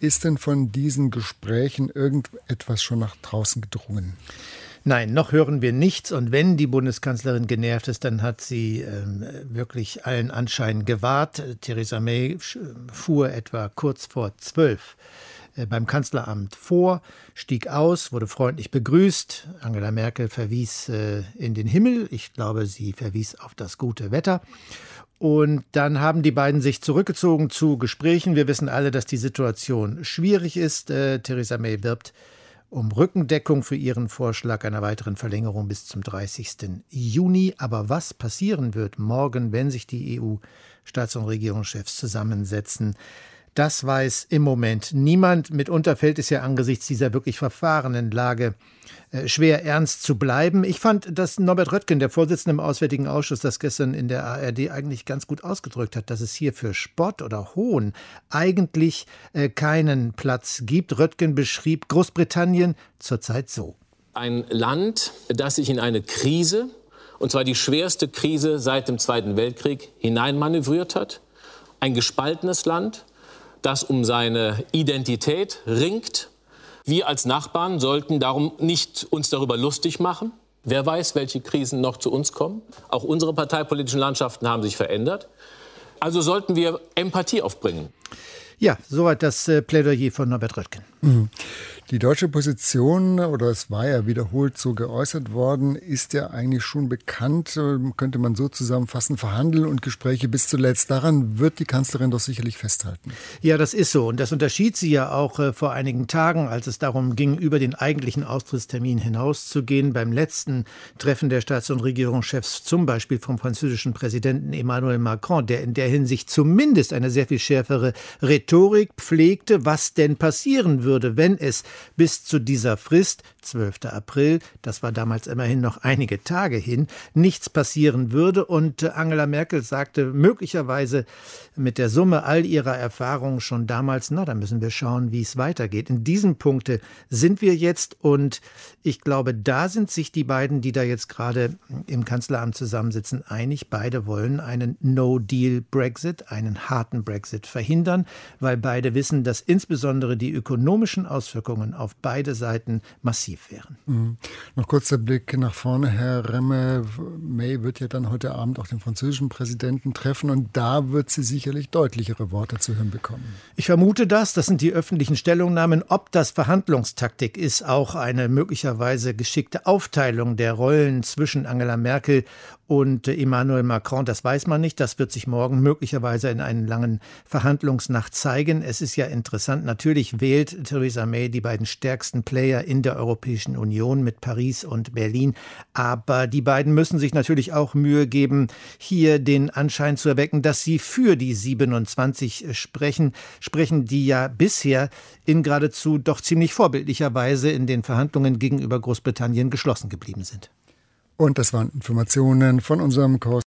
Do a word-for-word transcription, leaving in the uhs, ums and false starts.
Ist denn von diesen Gesprächen irgendetwas schon nach draußen gedrungen? Nein, noch hören wir nichts. Und wenn die Bundeskanzlerin genervt ist, dann hat sie ähm, wirklich allen Anschein gewahrt. Theresa May fuhr etwa kurz vor zwölf äh, beim Kanzleramt vor, stieg aus, wurde freundlich begrüßt. Angela Merkel verwies äh, in den Himmel. Ich glaube, sie verwies auf das gute Wetter. Und dann haben die beiden sich zurückgezogen zu Gesprächen. Wir wissen alle, dass die Situation schwierig ist. Äh, Theresa May wirbt um Rückendeckung für ihren Vorschlag einer weiteren Verlängerung bis zum dreißigsten Juni. Aber was passieren wird morgen, wenn sich die E U-Staats- und Regierungschefs zusammensetzen, das weiß im Moment niemand. Mitunter fällt es ja angesichts dieser wirklich verfahrenen Lage äh, schwer, ernst zu bleiben. Ich fand, dass Norbert Röttgen, der Vorsitzende im Auswärtigen Ausschuss, das gestern in der A R D eigentlich ganz gut ausgedrückt hat, dass es hier für Spott oder Hohn eigentlich äh, keinen Platz gibt. Röttgen beschrieb Großbritannien zurzeit so. Ein Land, das sich in eine Krise, und zwar die schwerste Krise seit dem Zweiten Weltkrieg, hineinmanövriert hat. Ein gespaltenes Land, das um seine Identität ringt. Wir als Nachbarn sollten darum nicht uns darüber lustig machen. Wer weiß, welche Krisen noch zu uns kommen. Auch unsere parteipolitischen Landschaften haben sich verändert. Also sollten wir Empathie aufbringen. Ja, soweit das äh, Plädoyer von Norbert Röttgen. Mhm. Die deutsche Position, oder es war ja wiederholt so geäußert worden, ist ja eigentlich schon bekannt, könnte man so zusammenfassen, Verhandeln und Gespräche bis zuletzt. Daran wird die Kanzlerin doch sicherlich festhalten. Ja, das ist so. Und das unterschied sie ja auch äh, vor einigen Tagen, als es darum ging, über den eigentlichen Austrittstermin hinauszugehen. Beim letzten Treffen der Staats- und Regierungschefs, zum Beispiel vom französischen Präsidenten Emmanuel Macron, der in der Hinsicht zumindest eine sehr viel schärfere Rhetorik pflegte, was denn passieren würde, wenn es bis zu dieser Frist, zwölften April, das war damals immerhin noch einige Tage hin, nichts passieren würde. Und Angela Merkel sagte möglicherweise mit der Summe all ihrer Erfahrungen schon damals, na, da müssen wir schauen, wie es weitergeht. In diesem Punkte sind wir jetzt und ich glaube, da sind sich die beiden, die da jetzt gerade im Kanzleramt zusammensitzen, einig. Beide wollen einen No-Deal-Brexit, einen harten Brexit verhindern, weil beide wissen, dass insbesondere die ökonomischen Auswirkungen auf beide Seiten massiv wären. Mhm. Noch kurz der Blick nach vorne, Herr Remme. May wird ja dann heute Abend auch den französischen Präsidenten treffen und da wird sie sicherlich deutlichere Worte zu hören bekommen. Ich vermute das, das sind die öffentlichen Stellungnahmen. Ob das Verhandlungstaktik ist, auch eine möglicherweise geschickte Aufteilung der Rollen zwischen Angela Merkel und Emmanuel Macron, das weiß man nicht. Das wird sich morgen möglicherweise in einer langen Verhandlungsnacht zeigen. Es ist ja interessant, natürlich wählt Theresa May die beiden stärksten Player in der Europäischen Union mit Paris und Berlin. Aber die beiden müssen sich natürlich auch Mühe geben, hier den Anschein zu erwecken, dass sie für die siebenundzwanzig sprechen, sprechen, die ja bisher in geradezu doch ziemlich vorbildlicher Weise in den Verhandlungen gegenüber Großbritannien geschlossen geblieben sind. Und das waren Informationen von unserem Korrespondenten